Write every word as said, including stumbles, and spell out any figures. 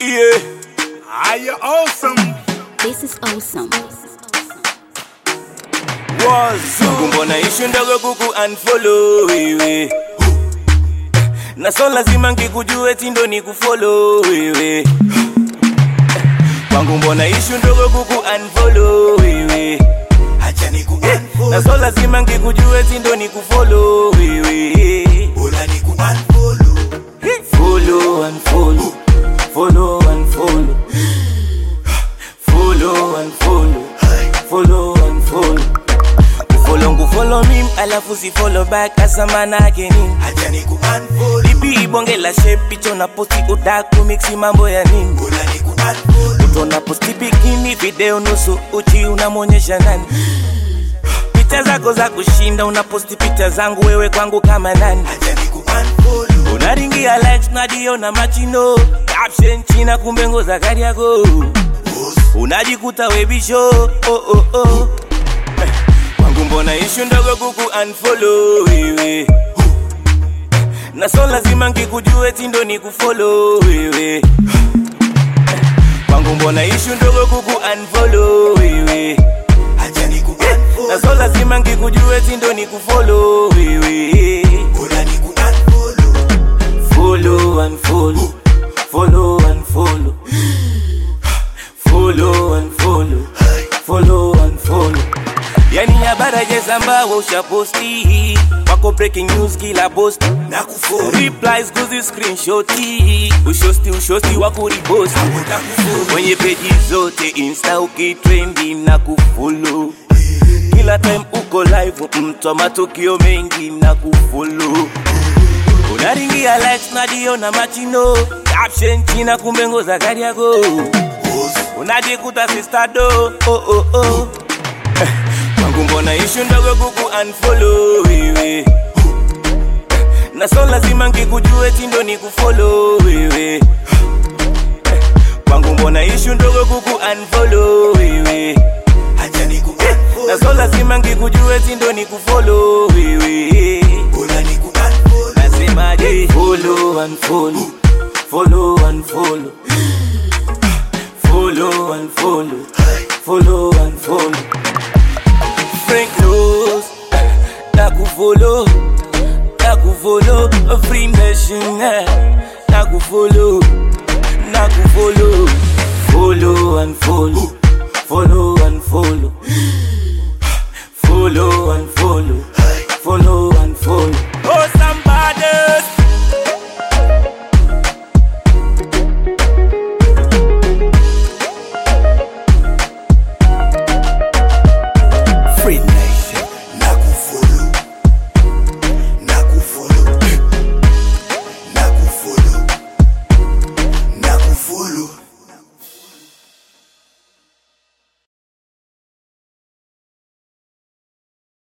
Yeah. Are you awesome? This is awesome. Wazungu mbona issue ndogo kuku unfollow wewe. Na so lazima ngikujue tindo ni kufollow wewe. Kwangu mbona issue ndogo kuku unfollow wewe. Acha niku unfollow. Na so lazima ngikujue tindo ni kufollow wewe. Bola niku unfollow. Follow and follow. Follow and follow. Follow and follow. Follow and follow. Follow follow me, alafu si follow back asa manake nini. Acha niku unfollow. Lipi ibonge la shape picho na posti udaku mixi mambo ya nini. Bola niku unfollow. Utona posti bikini video nusu uchi unamonyesha nani. Picha zako za kushinda unaposti picha zangu wewe kwangu kama nani. Acha niku unfollow. Unaringia likes na dio na machino. Caption china kumbe ngoza gari yako. Unajikuta webisho. Oh oh oh. Kwangu mbona issue ndogo kuku unfollow wewe. Na so lazima ngikujue tindo ni kufollow wewe. Kwangu mbona issue ndogo kuku unfollow wewe. Acha niku unfollow. Na so lazima ngikujue tindo ni kufollow wewe. Bola niku unfollow. Follow and follow. Follow and follow. Follow and follow. Follow and follow. Yani habari jezamba wa ushaposti. Wako breaking news kila post. Na kufollow. Replies guzi screenshoti. Ushosti ushosti wako repost. Na kufollow. Kwenye page zote Insta ukitrendi na kufollow. Kila time uko live mtu matukio mengi na kufollow. Unaringia likes na dio na machino. Caption china kumbe ngoza gari yako. Unajikuta sister do. Oh oh oh. Kwangu mbona issue ndogo kuku unfollow wewe. Na so lazima ngikujue tindo ni kufollow wewe. Kwangu mbona issue ndogo kuku unfollow wewe. Acha niku unfollow. Na so lazima ngikujue tindo ni kufollow wewe. Bola niku unfollow. Nasema je follow and follow. Follow and follow. Follow and follow. Follow and follow. Frank knows Naku follow Naku follow a free nation. Naku follow Naku follow. Follow and follow. Follow and follow. Follow and follow. Follow and follow.